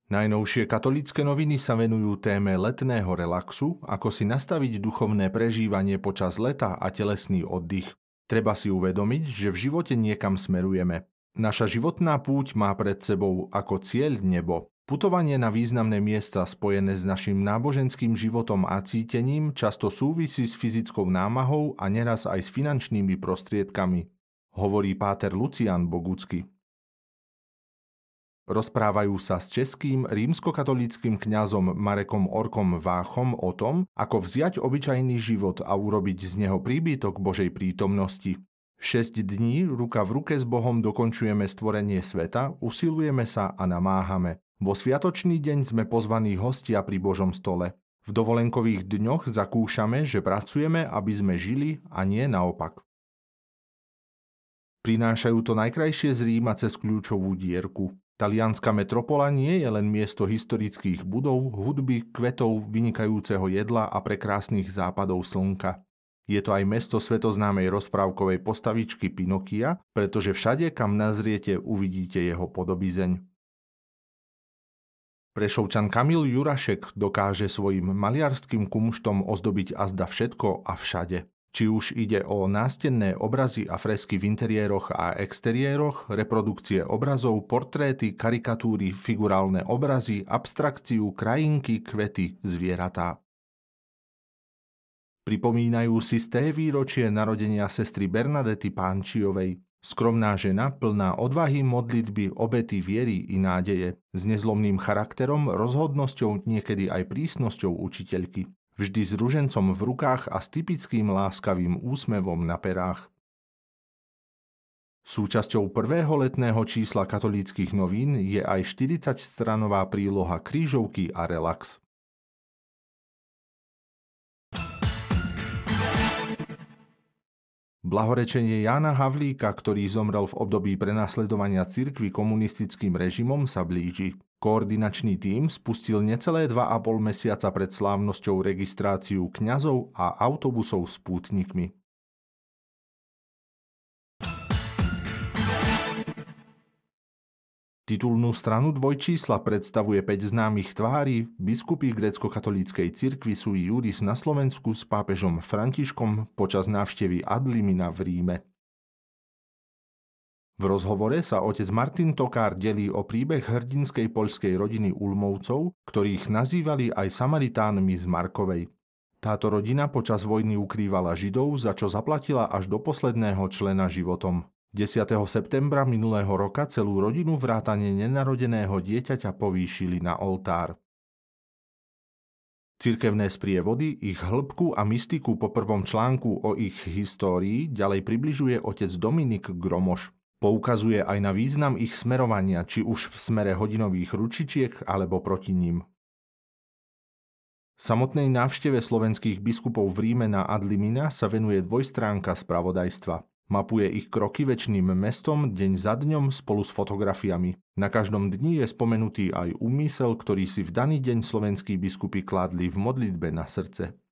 Najnovšie katolícke noviny sa venujú téme letného relaxu, ako si nastaviť duchovné prežívanie počas leta a telesný oddych. Treba si uvedomiť, že v živote niekam smerujeme. Naša životná púť má pred sebou ako cieľ nebo. Putovanie na významné miesta spojené s našim náboženským životom a cítením často súvisí s fyzickou námahou a neraz aj s finančnými prostriedkami, hovorí páter Lucián Bogucký. Rozprávajú sa s českým rímskokatolíckym kňazom Marekom Orkom Váchom o tom, ako vziať obyčajný život a urobiť z neho príbytok Božej prítomnosti. 6 dní ruka v ruke s Bohom dokončujeme stvorenie sveta, usilujeme sa a namáhame. Vo sviatočný deň sme pozvaní hostia pri Božom stole. V dovolenkových dňoch zakúšame, že pracujeme, aby sme žili a nie naopak. Prinášajú to najkrajšie z Ríma cez kľúčovú dierku. Talianska metropola nie je len miesto historických budov, hudby, kvetov, vynikajúceho jedla a prekrásnych západov slnka. Je to aj mesto svetoznámej rozprávkovej postavičky Pinokia, pretože všade, kam nazriete, uvidíte jeho podobizeň. Prešovčan Kamil Jurašek dokáže svojim maliarským kumštom ozdobiť azda všetko a všade. Či už ide o nástenné obrazy a fresky v interiéroch a exteriéroch, reprodukcie obrazov, portréty, karikatúry, figurálne obrazy, abstrakciu, krajinky, kvety, zvieratá. Pripomínajú si sté výročie narodenia sestry Bernadety Pánčiovej. Skromná žena, plná odvahy, modlitby, obety, viery i nádeje, s nezlomným charakterom, rozhodnosťou, niekedy aj prísnosťou učiteľky. Vždy s ružencom v rukách a s typickým láskavým úsmevom na perách. Súčasťou prvého letného čísla katolíckych novín je aj 40-stranová príloha Krížovky a relax. Blahorečenie Jána Havlíka, ktorý zomrel v období prenasledovania cirkvi komunistickým režimom, sa blíži. Koordinačný tím spustil necelé 2,5 mesiaca pred slávnosťou registráciu kňazov a autobusov s pútnikmi. Titulnú stranu dvojčísla predstavuje 5 známych tvári. Biskupy grécko-katolíckej cirkvi sui juris na Slovensku s pápežom Františkom počas návštevy Ad limina v Ríme. V rozhovore sa otec Martin Tokár delí o príbeh hrdinskej poľskej rodiny Ulmovcov, ktorých nazývali aj Samaritánmi z Markovej. Táto rodina počas vojny ukrývala Židov, za čo zaplatila až do posledného člena životom. 10. septembra minulého roka celú rodinu vrátane nenarodeného dieťaťa povýšili na oltár. Cirkevné sprievody, ich hĺbku a mystiku po prvom článku o ich histórii ďalej približuje otec Dominik Gromoš. Poukazuje aj na význam ich smerovania, či už v smere hodinových ručičiek, alebo proti ním. Samotnej návšteve slovenských biskupov v Ríme na Ad limina sa venuje dvojstránka spravodajstva. Mapuje ich kroky večným mestom deň za dňom spolu s fotografiami. Na každom dni je spomenutý aj úmysel, ktorý si v daný deň slovenskí biskupy kládli v modlitbe na srdce.